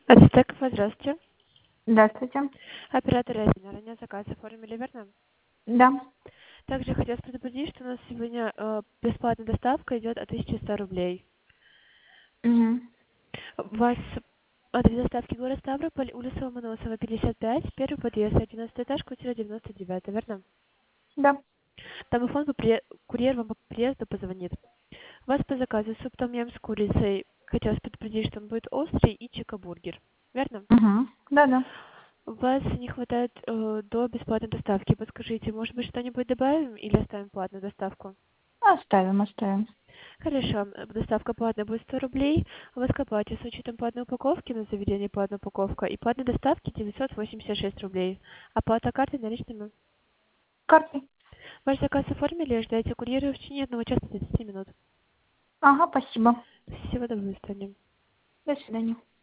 Ацтеков, здравствуйте. Здравствуйте. Оператор Азина. Ранее заказ оформили, верно? Да. Также хотелось предупредить, что у нас сегодня бесплатная доставка идет от 1100 рублей. Мгм. У вас адрес доставки город Ставрополь, улица Ломоносова, 55, первый подъезд, 11 этаж, квартира 99, верно? Да. Домофон курьер вам по приезду позвонит. У вас по заказу суп том ям с курицей. Хотелось предупредить, что он будет острый и чикабургер, верно? Угу. Да-да. У вас не хватает до бесплатной доставки. Подскажите, может быть, что-нибудь добавим или оставим платную доставку? Оставим. Хорошо. Доставка платная будет 100 рублей. У вас к оплате с учетом платной упаковки на заведение платная упаковка и платной доставки 986 рублей. Оплата картой наличными. Картой. Ваш заказ оформили, ждайте курьера в течение 1 часа 30 минут. Ага, спасибо. Всего доброго, до свидания. До свидания.